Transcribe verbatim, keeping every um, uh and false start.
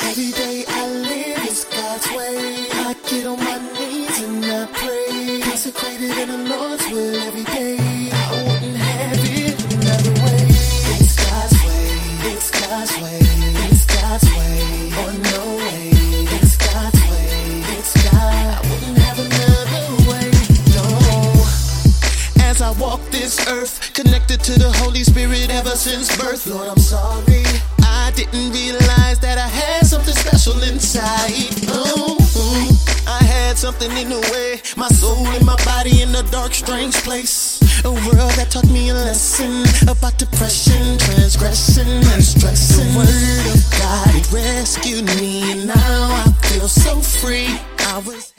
Every day I live is God's way. I get on my knees and I pray, consecrated in the Lord's will every day. I wouldn't have it another way. It's God's way, it's God's way, it's God's way, or no way. It's God's way, it's God. I wouldn't have another way, no. As I walk this earth, connected to the Holy Spirit ever since birth. Lord, I'm sorry, I didn't realize that I had something special inside. Oh, I had something in the way, my soul and my body in a dark, strange place. A world that taught me a lesson about depression, transgression, and stressing. The word of God, it rescued me, and now I feel so free. I was